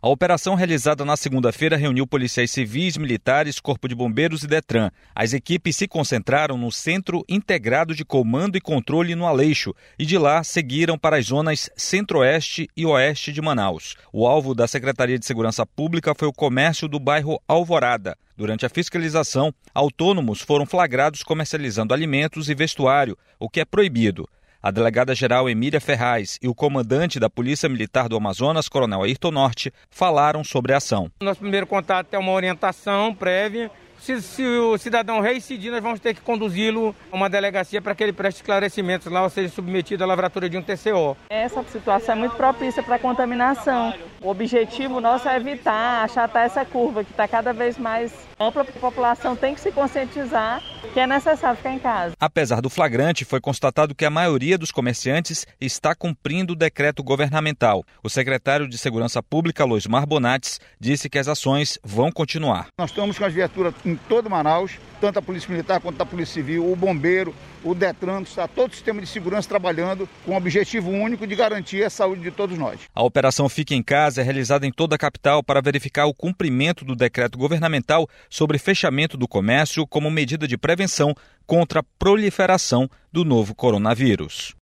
A operação realizada na segunda-feira reuniu policiais civis, militares, Corpo de Bombeiros e Detran. As equipes se concentraram no Centro Integrado de Comando e Controle no Aleixo e de lá seguiram para as zonas centro-oeste e oeste de Manaus. O alvo da Secretaria de Segurança Pública foi o comércio do bairro Alvorada. Durante a fiscalização, autônomos foram flagrados comercializando alimentos e vestuário, o que é proibido. A delegada-geral Emília Ferraz e o comandante da Polícia Militar do Amazonas, Coronel Ayrton Norte, falaram sobre a ação. Nosso primeiro contato é uma orientação prévia. Se o cidadão reincidir, nós vamos ter que conduzi-lo a uma delegacia para que ele preste esclarecimentos lá ou seja submetido à lavratura de um TCO. Essa situação é muito propícia para a contaminação. O objetivo nosso é evitar, achatar essa curva que está cada vez mais ampla. A população tem que se conscientizar que é necessário ficar em casa. Apesar do flagrante, foi constatado que a maioria dos comerciantes está cumprindo o decreto governamental. O secretário de Segurança Pública, Losmar Bonates, disse que as ações vão continuar. Nós estamos com as viaturas em todo Manaus, tanto a Polícia Militar quanto a Polícia Civil, o Bombeiro, o Detran, está todo o sistema de segurança trabalhando com o objetivo único de garantir a saúde de todos nós. A operação Fique em Casa é realizada em toda a capital para verificar o cumprimento do decreto governamental sobre fechamento do comércio como medida de prevenção contra a proliferação do novo coronavírus.